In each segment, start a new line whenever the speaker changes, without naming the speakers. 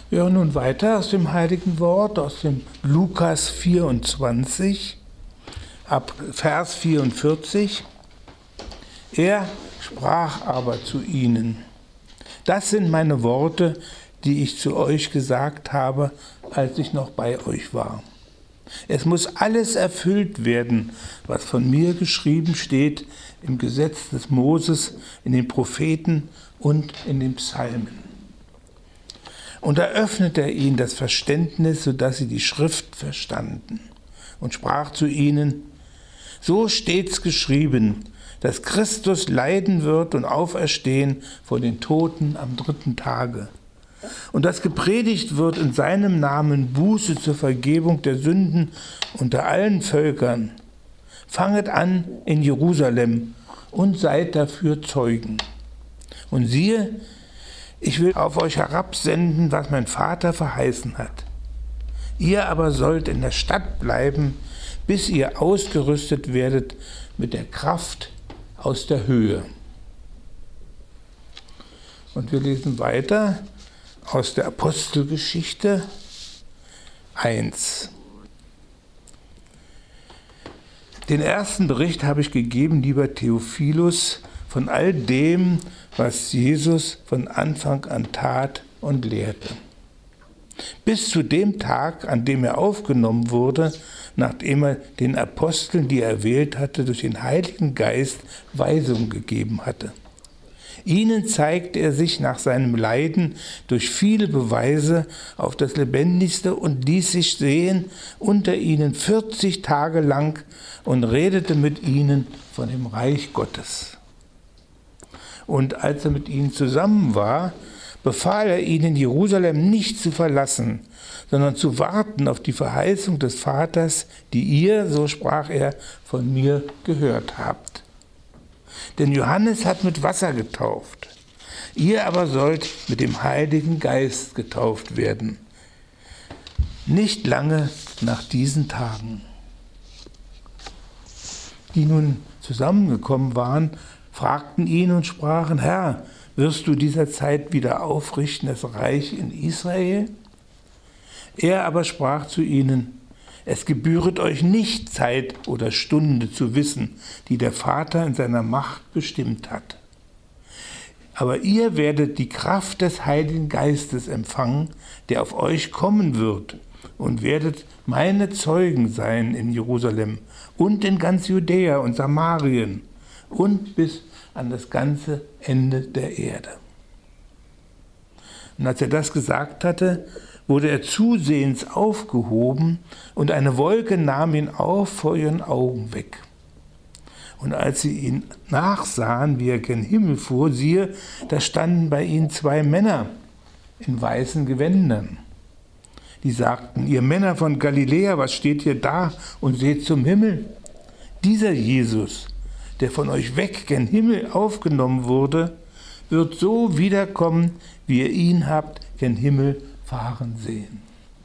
Wir hören nun weiter aus dem Heiligen Wort, aus dem Lukas 24, ab Vers 44. Er sprach aber zu ihnen: Das sind meine Worte, die ich zu euch gesagt habe, als ich noch bei euch war. Es muss alles erfüllt werden, was von mir geschrieben steht im Gesetz des Moses, in den Propheten und in den Psalmen. Und da öffnete er ihnen das Verständnis, sodass sie die Schrift verstanden, und sprach zu ihnen: So steht's geschrieben, dass Christus leiden wird und auferstehen von den Toten am 3. Tage. Und dass gepredigt wird in seinem Namen Buße zur Vergebung der Sünden unter allen Völkern. Fanget an in Jerusalem und seid dafür Zeugen. Und siehe, ich will auf euch herabsenden, was mein Vater verheißen hat. Ihr aber sollt in der Stadt bleiben, bis ihr ausgerüstet werdet mit der Kraft aus der Höhe. Und wir lesen weiter aus der Apostelgeschichte 1. Den ersten Bericht habe ich gegeben, lieber Theophilus, von all dem, was Jesus von Anfang an tat und lehrte. Bis zu dem Tag, an dem er aufgenommen wurde, nachdem er den Aposteln, die er erwählt hatte, durch den Heiligen Geist Weisung gegeben hatte. Ihnen zeigte er sich nach seinem Leiden durch viele Beweise auf das Lebendigste und ließ sich sehen unter ihnen 40 Tage lang und redete mit ihnen von dem Reich Gottes. Und als er mit ihnen zusammen war, befahl er ihnen, Jerusalem nicht zu verlassen, sondern zu warten auf die Verheißung des Vaters, die ihr, so sprach er, von mir gehört habt. Denn Johannes hat mit Wasser getauft, ihr aber sollt mit dem Heiligen Geist getauft werden. Nicht lange nach diesen Tagen. Die nun zusammengekommen waren, fragten ihn und sprachen: Herr, wirst du dieser Zeit wieder aufrichten, das Reich in Israel? Er aber sprach zu ihnen: Es gebühret euch nicht, Zeit oder Stunde zu wissen, die der Vater in seiner Macht bestimmt hat. Aber ihr werdet die Kraft des Heiligen Geistes empfangen, der auf euch kommen wird, und werdet meine Zeugen sein in Jerusalem und in ganz Judäa und Samarien und bis an das ganze Ende der Erde. Und als er das gesagt hatte, wurde er zusehends aufgehoben und eine Wolke nahm ihn auf vor ihren Augen weg. Und als sie ihn nachsahen, wie er gen Himmel fuhr, siehe, da standen bei ihnen 2 Männer in weißen Gewändern. Die sagten: Ihr Männer von Galiläa, was steht ihr da und seht zum Himmel? Dieser Jesus, der von euch weg gen Himmel aufgenommen wurde, wird so wiederkommen, wie ihr ihn habt gen Himmel fahren sehen.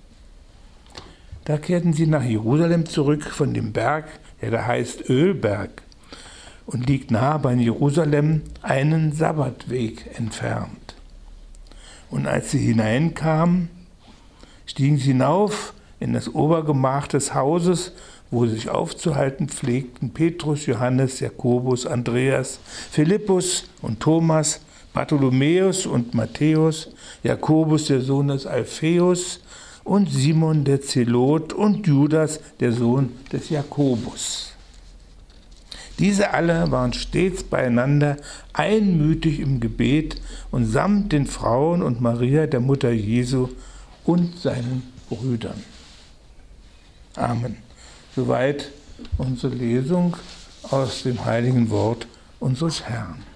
Da kehrten sie nach Jerusalem zurück von dem Berg, der da heißt Ölberg und liegt nahe bei Jerusalem, einen Sabbatweg entfernt. Und als sie hineinkamen, stiegen sie hinauf in das Obergemach des Hauses, wo sie sich aufzuhalten pflegten: Petrus, Johannes, Jakobus, Andreas, Philippus und Thomas, Bartholomäus und Matthäus, Jakobus, der Sohn des Alpheus, und Simon der Zelot und Judas, der Sohn des Jakobus. Diese alle waren stets beieinander, einmütig im Gebet und samt den Frauen und Maria, der Mutter Jesu, und seinen Brüdern. Amen. Soweit unsere Lesung aus dem heiligen Wort unseres Herrn.